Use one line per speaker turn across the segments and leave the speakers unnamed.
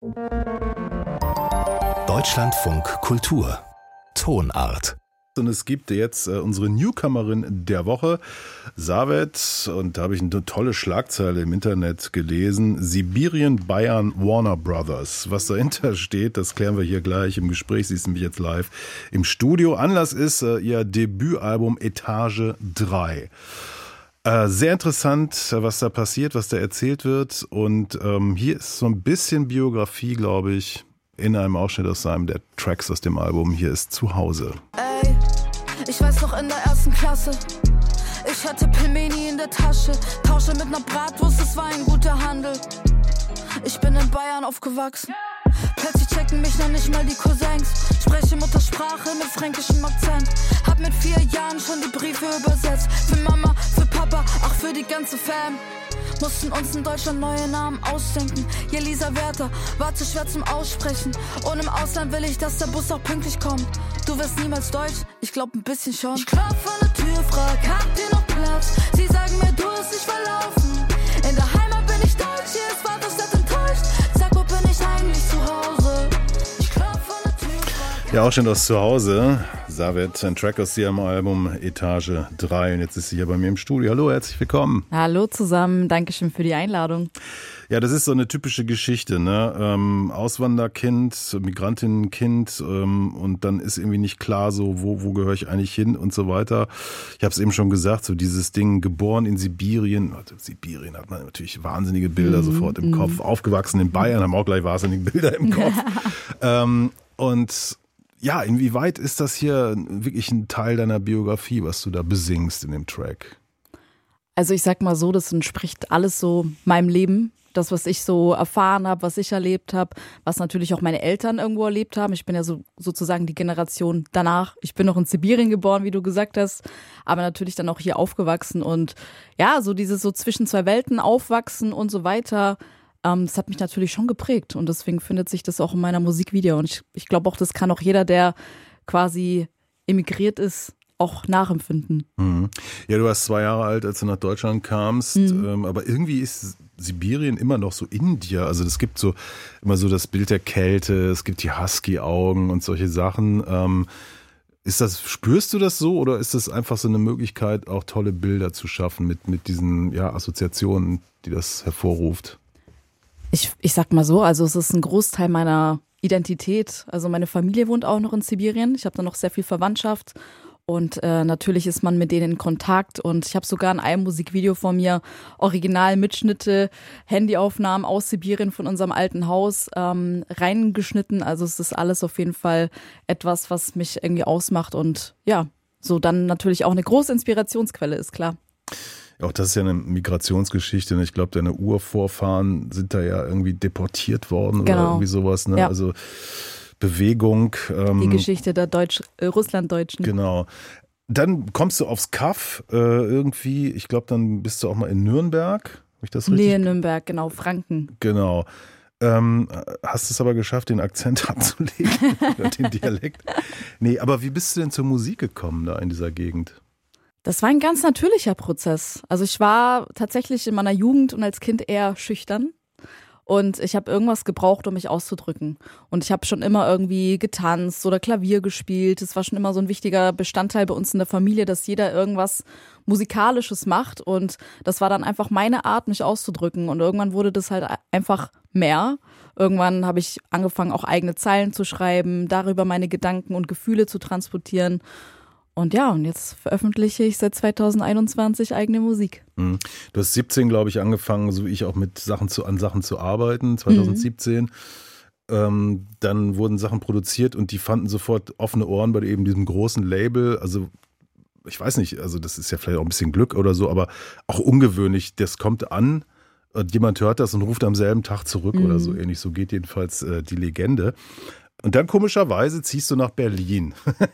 Deutschlandfunk Kultur Tonart. Und es gibt jetzt unsere Newcomerin der Woche, Savet, und da habe ich eine tolle Schlagzeile im Internet gelesen, Sibirien Bayern Warner Brothers. Was dahinter steht, das klären wir hier gleich im Gespräch, sie ist nämlich jetzt live im Studio. Anlass ist ihr Debütalbum Etage 3. Sehr interessant, was da passiert, was da erzählt wird, und hier ist so ein bisschen Biografie, glaube ich, in einem Ausschnitt aus einem der Tracks aus dem Album. Hier ist Zuhause.
Ey, ich weiß noch in der ersten Klasse, ich hatte Pelmeni in der Tasche, tausche mit ner Bratwurst, das war ein guter Handel. Ich bin in Bayern aufgewachsen, plötzlich checken mich noch nicht mal die Cousins. Spreche Muttersprache mit fränkischem Akzent, hab mit 4 Jahren schon die Briefe übersetzt. Für Mama, für Papa, auch für die ganze Fam. Mussten uns in Deutschland neue Namen ausdenken. Jelisa Werther, war zu schwer zum Aussprechen. Und im Ausland will ich, dass der Bus auch pünktlich kommt. Du wirst niemals Deutsch, ich glaub ein bisschen schon. Ich klopf an der Tür, frag, habt ihr noch Platz? Sie sagen mir, du hast dich verlaufen. In der Heimat bin ich Deutsch, hier ist Vaterstadt enttäuscht. Sag, wo bin ich eigentlich zu Hause? Ich klopf an der Tür, frag.
Ja, auch schon aus Zuhause. Savet, ein Track aus ihrem Album Etage 3. Und jetzt ist sie hier bei mir im Studio. Hallo, herzlich willkommen.
Hallo zusammen, Dankeschön für die Einladung.
Ja, das ist so eine typische Geschichte, ne? Auswanderkind, Migrantinnenkind, und dann ist irgendwie nicht klar so, wo gehöre ich eigentlich hin und so weiter. Ich habe es eben schon gesagt, so dieses Ding, geboren in Sibirien. Also Sibirien hat man natürlich wahnsinnige Bilder sofort im Kopf. Aufgewachsen in Bayern, haben auch gleich wahnsinnige Bilder im Kopf. Und ja, inwieweit ist das hier wirklich ein Teil deiner Biografie, was du da besingst in dem Track?
Also ich sag mal so, das entspricht alles so meinem Leben. Das, was ich so erfahren habe, was ich erlebt habe, was natürlich auch meine Eltern irgendwo erlebt haben. Ich bin ja sozusagen die Generation danach. Ich bin noch in Sibirien geboren, wie du gesagt hast, aber natürlich dann auch hier aufgewachsen. Und ja, so dieses so zwischen zwei Welten aufwachsen und so weiter, das hat mich natürlich schon geprägt. Und deswegen findet sich das auch in meiner Musik wieder. Und ich glaube auch, das kann auch jeder, der quasi emigriert ist, auch nachempfinden.
Mhm. Ja, du warst 2 Jahre alt, als du nach Deutschland kamst, aber irgendwie ist Sibirien immer noch so in dir. Also es gibt so immer so das Bild der Kälte, es gibt die Husky-Augen und solche Sachen. Spürst du das so, oder ist das einfach so eine Möglichkeit, auch tolle Bilder zu schaffen mit diesen Assoziationen, die das hervorruft?
Ich sag mal so, also es ist ein Großteil meiner Identität. Also meine Familie wohnt auch noch in Sibirien. Ich habe da noch sehr viel Verwandtschaft. Und natürlich ist man mit denen in Kontakt, und ich habe sogar in einem Musikvideo von mir Original-Mitschnitte, Handyaufnahmen aus Sibirien von unserem alten Haus reingeschnitten. Also es ist alles auf jeden Fall etwas, was mich irgendwie ausmacht und ja, so dann natürlich auch eine große Inspirationsquelle ist, klar.
Auch das ist ja eine Migrationsgeschichte. Ich glaube, deine Urvorfahren sind da ja irgendwie deportiert worden oder irgendwie sowas. Ne?
Ja.
Also Bewegung.
Die Geschichte der Russlanddeutschen.
Genau. Dann kommst du aufs Kaff irgendwie. Ich glaube, dann bist du auch mal in Nürnberg. Habe ich das richtig?
Nee, in Nürnberg, genau, Franken.
Genau. Hast es aber geschafft, den Akzent abzulegen, den Dialekt. Nee, aber wie bist du denn zur Musik gekommen da in dieser Gegend?
Das war ein ganz natürlicher Prozess. Also ich war tatsächlich in meiner Jugend und als Kind eher schüchtern. Und ich habe irgendwas gebraucht, um mich auszudrücken. Und ich habe schon immer irgendwie getanzt oder Klavier gespielt. Es war schon immer so ein wichtiger Bestandteil bei uns in der Familie, dass jeder irgendwas Musikalisches macht. Und das war dann einfach meine Art, mich auszudrücken. Und irgendwann wurde das halt einfach mehr. Irgendwann habe ich angefangen, auch eigene Zeilen zu schreiben, darüber meine Gedanken und Gefühle zu transportieren. Und ja, und jetzt veröffentliche ich seit 2021 eigene Musik.
Du hast 17, glaube ich, angefangen, so wie ich auch an Sachen zu arbeiten, 2017. Dann wurden Sachen produziert und die fanden sofort offene Ohren bei eben diesem großen Label. Also ich weiß nicht, also das ist ja vielleicht auch ein bisschen Glück oder so, aber auch ungewöhnlich, das kommt an und jemand hört das und ruft am selben Tag zurück oder so ähnlich. So geht jedenfalls die Legende. Und dann komischerweise ziehst du nach Berlin.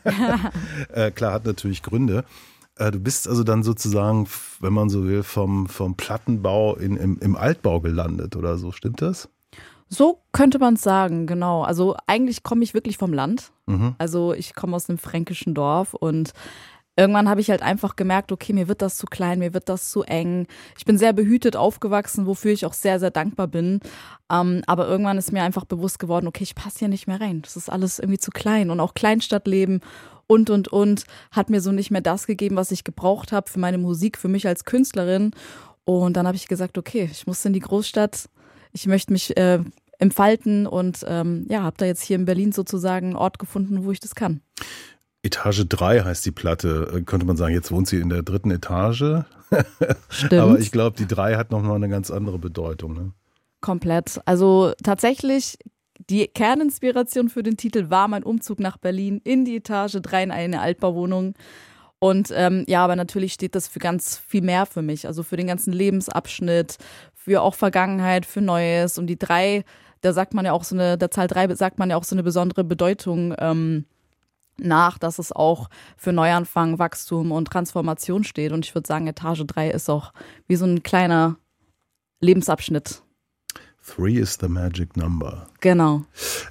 Klar, hat natürlich Gründe. Du bist also dann sozusagen, wenn man so will, vom Plattenbau im Altbau gelandet oder so. Stimmt das?
So könnte man es sagen, genau. Also eigentlich komme ich wirklich vom Land. Also ich komme aus einem fränkischen Dorf und irgendwann habe ich halt einfach gemerkt, okay, mir wird das zu klein, mir wird das zu eng. Ich bin sehr behütet aufgewachsen, wofür ich auch sehr, sehr dankbar bin. Aber irgendwann ist mir einfach bewusst geworden, okay, ich passe hier nicht mehr rein. Das ist alles irgendwie zu klein. Und auch Kleinstadtleben und hat mir so nicht mehr das gegeben, was ich gebraucht habe für meine Musik, für mich als Künstlerin. Und dann habe ich gesagt, okay, ich muss in die Großstadt, ich möchte mich entfalten und habe da jetzt hier in Berlin sozusagen einen Ort gefunden, wo ich das kann.
Etage 3 heißt die Platte, könnte man sagen, jetzt wohnt sie in der 3. Etage.
Stimmt.
Aber ich glaube, die 3 hat nochmal eine ganz andere Bedeutung. Ne?
Komplett. Also tatsächlich, die Kerninspiration für den Titel war mein Umzug nach Berlin in die Etage 3 in eine Altbauwohnung. Und aber natürlich steht das für ganz viel mehr für mich. Also für den ganzen Lebensabschnitt, für auch Vergangenheit, für Neues. Und die 3, da sagt man ja auch der Zahl 3 sagt man ja auch so eine besondere Bedeutung nach, dass es auch für Neuanfang, Wachstum und Transformation steht. Und ich würde sagen, Etage 3 ist auch wie so ein kleiner Lebensabschnitt.
3 is the magic number.
Genau.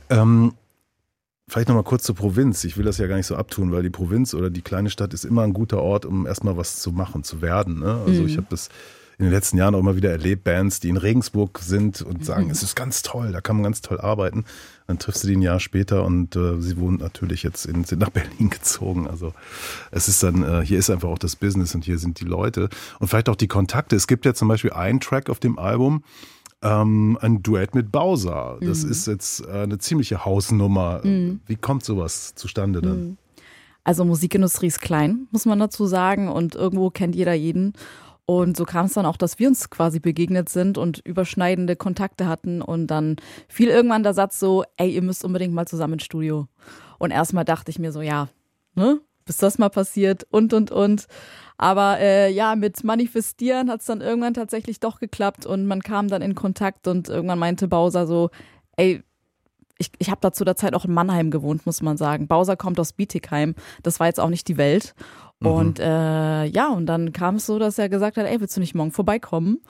Vielleicht nochmal kurz zur Provinz. Ich will das ja gar nicht so abtun, weil die Provinz oder die kleine Stadt ist immer ein guter Ort, um erstmal was zu machen, zu werden. Ne? Also ich habe das in den letzten Jahren auch immer wieder erlebt, Bands, die in Regensburg sind und sagen, es ist ganz toll, da kann man ganz toll arbeiten. Dann triffst du die ein Jahr später und sie wohnen natürlich jetzt sind nach Berlin gezogen. Also es ist dann, hier ist einfach auch das Business und hier sind die Leute und vielleicht auch die Kontakte. Es gibt ja zum Beispiel einen Track auf dem Album, ein Duett mit Bowser. Das ist jetzt eine ziemliche Hausnummer. Wie kommt sowas zustande dann?
Also Musikindustrie ist klein, muss man dazu sagen, und irgendwo kennt jeder jeden. Und so kam es dann auch, dass wir uns quasi begegnet sind und überschneidende Kontakte hatten. Und dann fiel irgendwann der Satz so, ey, ihr müsst unbedingt mal zusammen ins Studio. Und erstmal dachte ich mir so, ja, ne, bis das mal passiert und. Aber mit Manifestieren hat es dann irgendwann tatsächlich doch geklappt und man kam dann in Kontakt und irgendwann meinte Bowser so, ey, ich habe da zu der Zeit auch in Mannheim gewohnt, muss man sagen. Bowser kommt aus Bietigheim, das war jetzt auch nicht die Welt. Und und dann kam es so, dass er gesagt hat, ey, willst du nicht morgen vorbeikommen?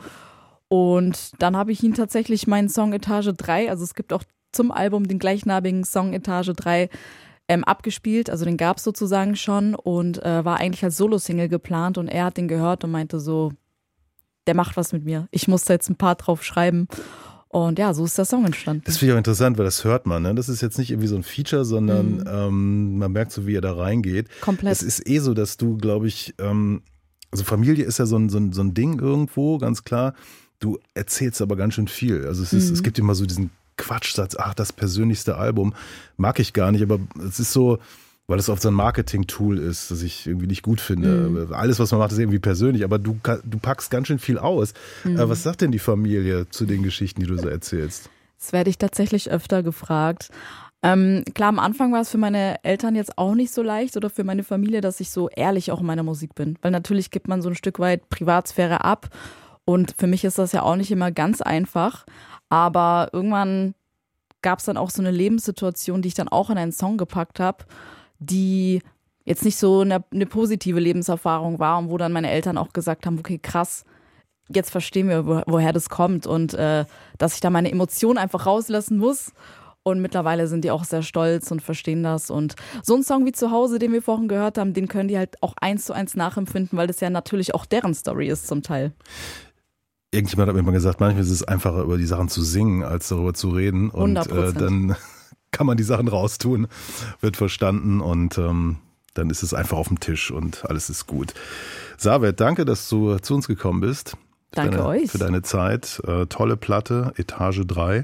Und dann habe ich ihn tatsächlich meinen Song Etage 3, also es gibt auch zum Album den gleichnamigen Song Etage 3, abgespielt, also den gab es sozusagen schon und war eigentlich als Solo-Single geplant und er hat den gehört und meinte so, der macht was mit mir, ich muss da jetzt ein Part drauf schreiben. Und ja, so ist der Song entstanden. Das
finde ich auch interessant, weil das hört man. Ne? Das ist jetzt nicht irgendwie so ein Feature, sondern man merkt so, wie er da reingeht. Komplett. Es ist so, dass du, glaube ich, also Familie ist ja so ein Ding irgendwo, ganz klar. Du erzählst aber ganz schön viel. Also es gibt immer so diesen Quatschsatz, ach, das persönlichste Album. Mag ich gar nicht, aber es ist so, weil es oft so ein Marketing-Tool ist, das ich irgendwie nicht gut finde. Alles, was man macht, ist irgendwie persönlich, aber du packst ganz schön viel aus. Was sagt denn die Familie zu den Geschichten, die du so erzählst?
Das werde ich tatsächlich öfter gefragt. Klar, am Anfang war es für meine Eltern jetzt auch nicht so leicht oder für meine Familie, dass ich so ehrlich auch in meiner Musik bin. Weil natürlich gibt man so ein Stück weit Privatsphäre ab und für mich ist das ja auch nicht immer ganz einfach. Aber irgendwann gab es dann auch so eine Lebenssituation, die ich dann auch in einen Song gepackt habe, die jetzt nicht so eine positive Lebenserfahrung war und wo dann meine Eltern auch gesagt haben, okay, krass, jetzt verstehen wir, woher das kommt und dass ich da meine Emotionen einfach rauslassen muss. Und mittlerweile sind die auch sehr stolz und verstehen das. Und so ein Song wie Zuhause, den wir vorhin gehört haben, den können die halt auch 1:1 nachempfinden, weil das ja natürlich auch deren Story ist zum Teil.
Irgendjemand hat mir mal gesagt, manchmal ist es einfacher, über die Sachen zu singen, als darüber zu reden. Und dann kann man die Sachen raustun, wird verstanden und dann ist es einfach auf dem Tisch und alles ist gut. Savet, danke, dass du zu uns gekommen bist.
Danke euch.
Für deine Zeit. Tolle Platte, Etage 3.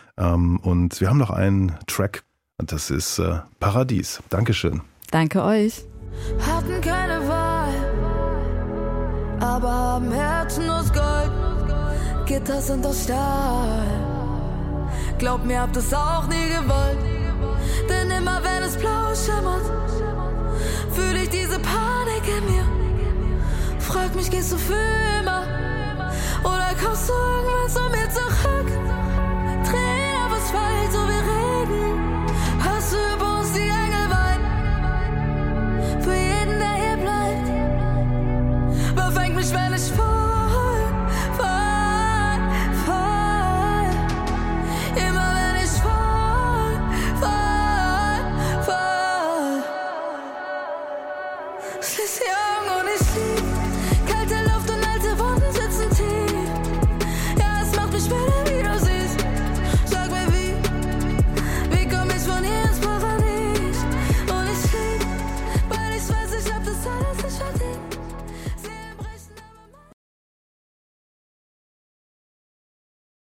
Und wir haben noch einen Track und das ist Paradies. Dankeschön.
Danke euch.
Hatten keine Wahl, aber haben Herzen aus Gold. Gitter sind aus Stahl. Glaub mir, hab das auch nie gewollt. Denn immer wenn es blau schimmert, fühl ich diese Panik in mir. Frag mich, gehst du für immer? Oder kommst du irgendwann zu mir zurück?